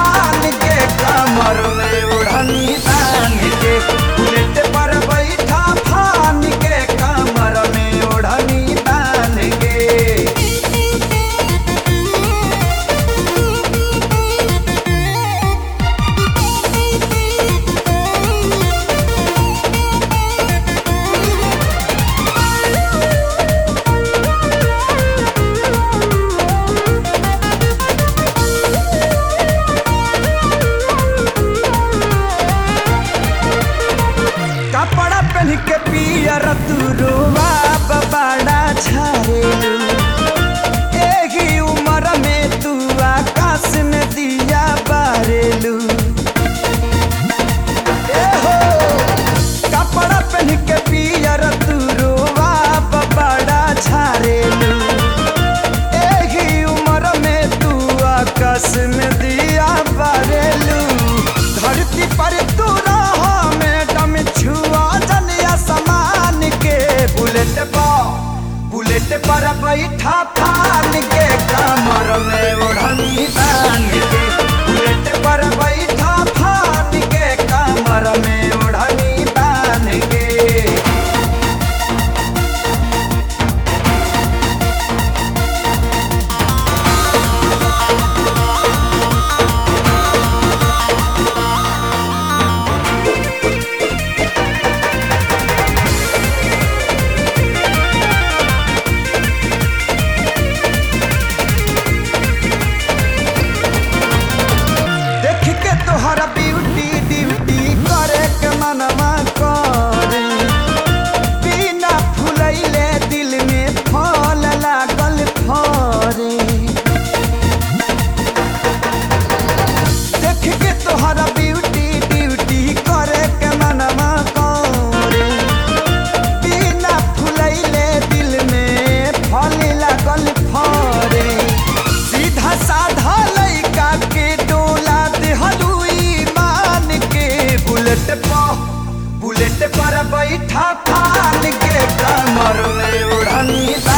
फान के कमर में ओढ़नी बांध के बुलेट पर बैठा फान के कमर में ओढ़नी बांध के। कपड़ा पहन के पियर तू रोवा बड़ा छारेलू एही उम्र में तू आकाश में दिया बारेलू। कपड़ा पहन के पियर तू रोवा बड़ा छारेलू एही उम्र में तू आकाश में दिया बारेलू। धरती पर तू रहा मैडम छुआ जनिया समान के बुलेट पर बैठा फान के कमर में ओढ़नी बांध के बुलेट पर बैठा फान के कमर में ओढ़नी बांध के। तोहरा ब्यूटी ड्यूटी करे के मनवा करे बिना फुलैले दिल में फल लागल फरे। देख के तोहरा ब्यूटी ड्यूटी करे के मनवा करे बिना फुलैले दिल में फल लागल फरे। सीधा साधा लइका के डोला देहलू बुलेट पर बैठा फान के कमर में ओढ़नी